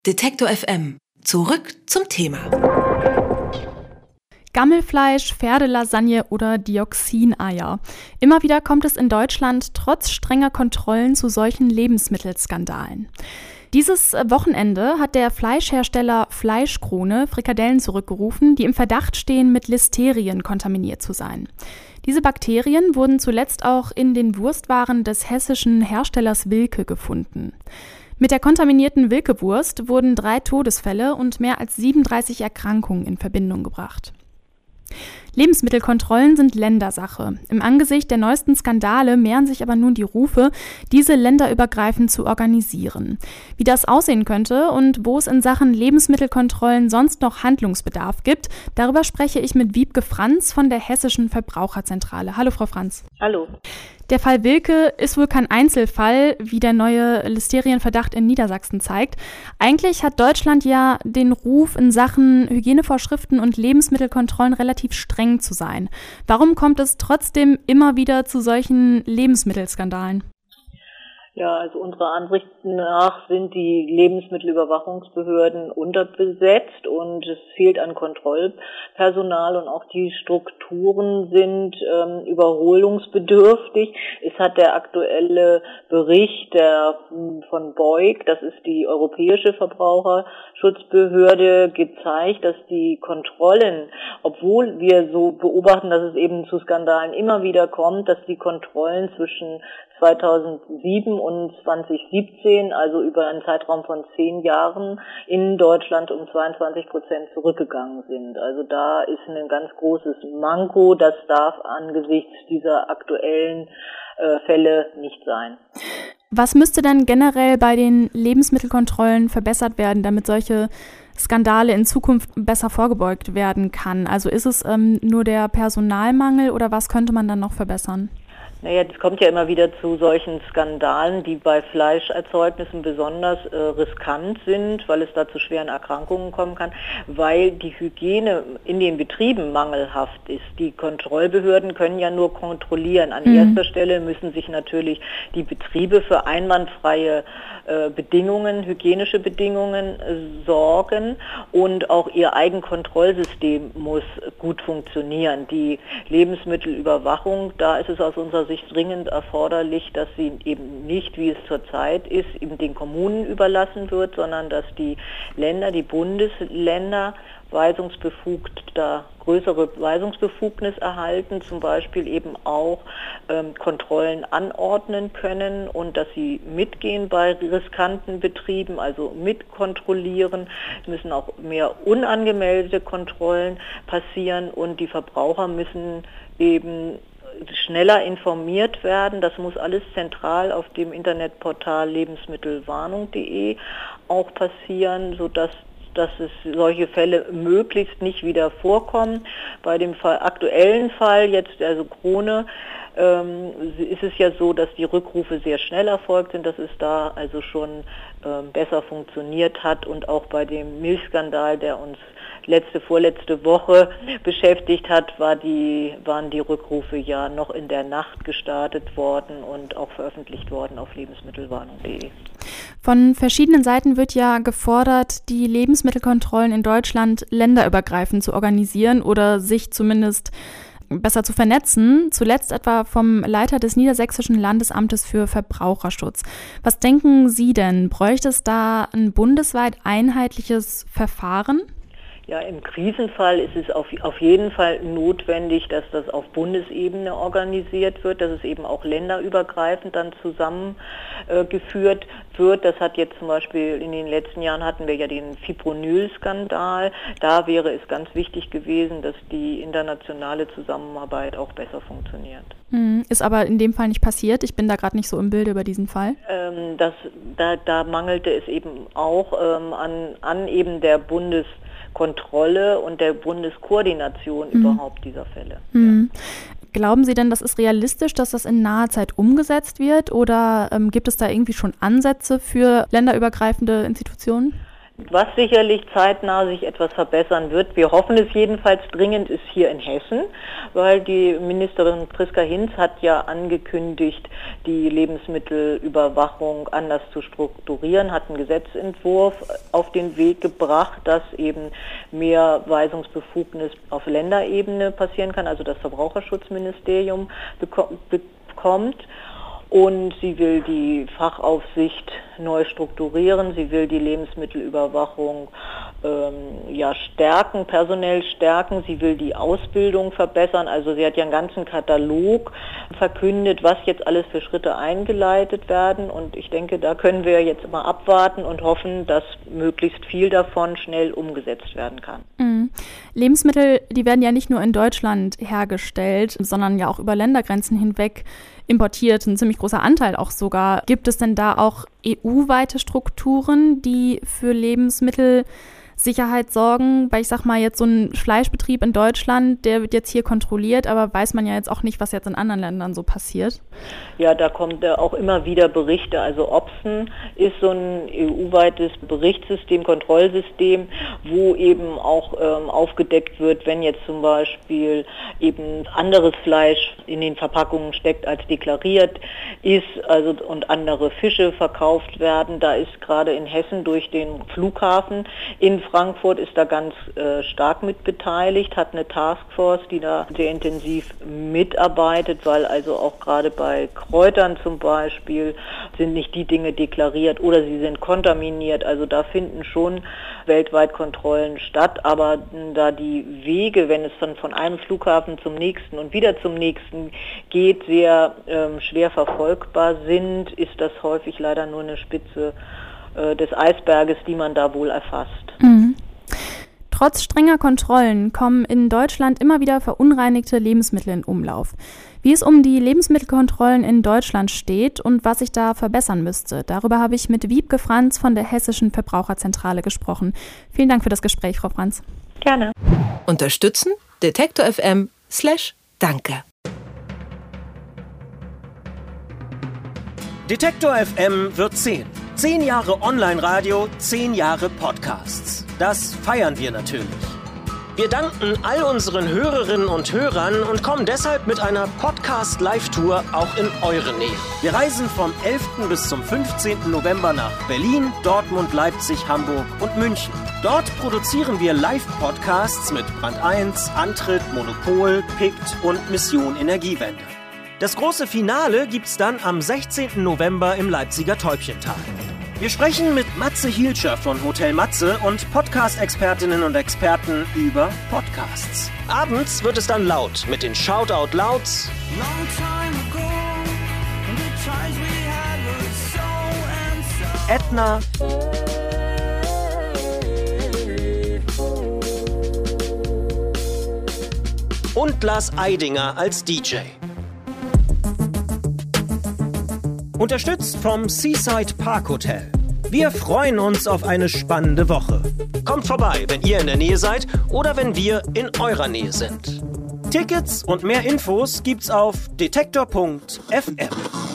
Detektor FM. Zurück zum Thema. Gammelfleisch, Pferdelasagne oder Dioxineier. Immer wieder kommt es in Deutschland trotz strenger Kontrollen zu solchen Lebensmittelskandalen. Dieses Wochenende hat der Fleischhersteller Fleischkrone Frikadellen zurückgerufen, die im Verdacht stehen, mit Listerien kontaminiert zu sein. Diese Bakterien wurden zuletzt auch in den Wurstwaren des hessischen Herstellers Wilke gefunden. Mit der kontaminierten Wilke-Wurst wurden 3 Todesfälle und mehr als 37 Erkrankungen in Verbindung gebracht. Lebensmittelkontrollen sind Ländersache. Im Angesicht der neuesten Skandale mehren sich aber nun die Rufe, diese länderübergreifend zu organisieren. Wie das aussehen könnte und wo es in Sachen Lebensmittelkontrollen sonst noch Handlungsbedarf gibt, darüber spreche ich mit Wiebke Franz von der Hessischen Verbraucherzentrale. Hallo Frau Franz. Hallo. Der Fall Wilke ist wohl kein Einzelfall, wie der neue Listerienverdacht in Niedersachsen zeigt. Eigentlich hat Deutschland ja den Ruf, in Sachen Hygienevorschriften und Lebensmittelkontrollen relativ streng zu sein. Warum kommt es trotzdem immer wieder zu solchen Lebensmittelskandalen? Ja, also unserer Ansicht nach sind die Lebensmittelüberwachungsbehörden unterbesetzt und es fehlt an Kontrollpersonal und auch die Strukturen sind überholungsbedürftig. Es hat der aktuelle Bericht von BEuC, das ist die Europäische Verbraucherschutzbehörde, gezeigt, dass die Kontrollen, obwohl wir so beobachten, dass es eben zu Skandalen immer wieder kommt, dass die Kontrollen zwischen 2007 und 2017, also über einen Zeitraum von 10 Jahren, in Deutschland um 22% zurückgegangen sind. Also da ist ein ganz großes Manko, das darf angesichts dieser aktuellen Fälle nicht sein. Was müsste dann generell bei den Lebensmittelkontrollen verbessert werden, damit solche Skandale in Zukunft besser vorgebeugt werden kann? Also ist es nur der Personalmangel oder was könnte man dann noch verbessern? Naja, es kommt ja immer wieder zu solchen Skandalen, die bei Fleischerzeugnissen besonders riskant sind, weil es da zu schweren Erkrankungen kommen kann, weil die Hygiene in den Betrieben mangelhaft ist. Die Kontrollbehörden können ja nur kontrollieren. An erster Stelle müssen sich natürlich die Betriebe für einwandfreie Bedingungen, hygienische Bedingungen sorgen und auch ihr Eigenkontrollsystem muss gut funktionieren. Die Lebensmittelüberwachung, da ist es aus unserer Sicht dringend erforderlich, dass sie eben nicht, wie es zurzeit ist, eben den Kommunen überlassen wird, sondern dass die Länder, die Bundesländer da größere Weisungsbefugnis erhalten, zum Beispiel eben auch Kontrollen anordnen können und dass sie mitgehen bei riskanten Betrieben, also mitkontrollieren. Es müssen auch mehr unangemeldete Kontrollen passieren und die Verbraucher müssen eben schneller informiert werden. Das muss alles zentral auf dem Internetportal lebensmittelwarnung.de auch passieren, sodass es solche Fälle möglichst nicht wieder vorkommen. Bei dem aktuellen Fall, jetzt also Krone, ist es ja so, dass die Rückrufe sehr schnell erfolgt sind, dass es da also schon besser funktioniert hat und auch bei dem Milchskandal, der uns vorletzte Woche beschäftigt hat, waren die Rückrufe ja noch in der Nacht gestartet worden und auch veröffentlicht worden auf lebensmittelwarnung.de. Von verschiedenen Seiten wird ja gefordert, die Lebensmittelkontrollen in Deutschland länderübergreifend zu organisieren oder sich zumindest besser zu vernetzen, zuletzt etwa vom Leiter des Niedersächsischen Landesamtes für Verbraucherschutz. Was denken Sie denn? Bräuchte es da ein bundesweit einheitliches Verfahren? Ja, im Krisenfall ist es auf jeden Fall notwendig, dass das auf Bundesebene organisiert wird, dass es eben auch länderübergreifend dann zusammengeführt wird. Das hat jetzt zum Beispiel in den letzten Jahren hatten wir ja den Fipronil-Skandal. Da wäre es ganz wichtig gewesen, dass die internationale Zusammenarbeit auch besser funktioniert. Ist aber in dem Fall nicht passiert. Ich bin da gerade nicht so im Bilde über diesen Fall. Da mangelte es eben auch an eben der Bundeskontrolle und der Bundeskoordination überhaupt dieser Fälle. Ja. Glauben Sie denn, das ist realistisch, dass das in naher Zeit umgesetzt wird oder gibt es da irgendwie schon Ansätze für länderübergreifende Institutionen? Was sicherlich zeitnah sich etwas verbessern wird, wir hoffen es jedenfalls dringend, ist hier in Hessen, weil die Ministerin Priska Hinz hat ja angekündigt, die Lebensmittelüberwachung anders zu strukturieren, hat einen Gesetzentwurf auf den Weg gebracht, dass eben mehr Weisungsbefugnis auf Länderebene passieren kann, also das Verbraucherschutzministerium bekommt. Und sie will die Fachaufsicht neu strukturieren, sie will die Lebensmittelüberwachung stärken, personell stärken, sie will die Ausbildung verbessern, also sie hat ja einen ganzen Katalog verkündet, was jetzt alles für Schritte eingeleitet werden und ich denke, da können wir jetzt mal abwarten und hoffen, dass möglichst viel davon schnell umgesetzt werden kann. Lebensmittel, die werden ja nicht nur in Deutschland hergestellt, sondern ja auch über Ländergrenzen hinweg importiert, ein ziemlich großer Anteil auch sogar. Gibt es denn da auch EU-weite Strukturen, die für Lebensmittelsicherheit sorgen? Weil ich sag mal, jetzt so ein Fleischbetrieb in Deutschland, der wird jetzt hier kontrolliert, aber weiß man ja jetzt auch nicht, was jetzt in anderen Ländern so passiert. Ja, da kommt auch immer wieder Berichte. Also Opsen ist so ein EU-weites Berichtssystem, Kontrollsystem, wo eben auch aufgedeckt wird, wenn jetzt zum Beispiel eben anderes Fleisch in den Verpackungen steckt, als deklariert ist, also und andere Fische verkauft werden. Da ist gerade in Hessen durch den Flughafen in Frankfurt ist da ganz stark mit beteiligt, hat eine Taskforce, die da sehr intensiv mitarbeitet, weil also auch gerade bei Kräutern zum Beispiel sind nicht die Dinge deklariert oder sie sind kontaminiert. Also da finden schon weltweit Kontrollen statt, aber da die Wege, wenn es dann von einem Flughafen zum nächsten und wieder zum nächsten geht, sehr schwer verfolgbar sind, ist das häufig leider nur eine Spitze des Eisberges, die man da wohl erfasst. Trotz strenger Kontrollen kommen in Deutschland immer wieder verunreinigte Lebensmittel in Umlauf. Wie es um die Lebensmittelkontrollen in Deutschland steht und was sich da verbessern müsste, darüber habe ich mit Wiebke Franz von der Hessischen Verbraucherzentrale gesprochen. Vielen Dank für das Gespräch, Frau Franz. Gerne. Unterstützen Detektor FM/Danke. Detektor FM wird 10. 10 Jahre Online-Radio, 10 Jahre Podcasts. Das feiern wir natürlich. Wir danken all unseren Hörerinnen und Hörern und kommen deshalb mit einer Podcast-Live-Tour auch in eure Nähe. Wir reisen vom 11. bis zum 15. November nach Berlin, Dortmund, Leipzig, Hamburg und München. Dort produzieren wir Live-Podcasts mit Brand 1, Antritt, Monopol, PICT und Mission Energiewende. Das große Finale gibt's dann am 16. November im Leipziger Täubchental. Wir sprechen mit Matze Hielscher von Hotel Matze und Podcast-Expertinnen und Experten über Podcasts. Abends wird es dann laut mit den Shoutout Louds, Edna und Lars Eidinger als DJ. Unterstützt vom Seaside Park Hotel. Wir freuen uns auf eine spannende Woche. Kommt vorbei, wenn ihr in der Nähe seid oder wenn wir in eurer Nähe sind. Tickets und mehr Infos gibt's auf detektor.fm.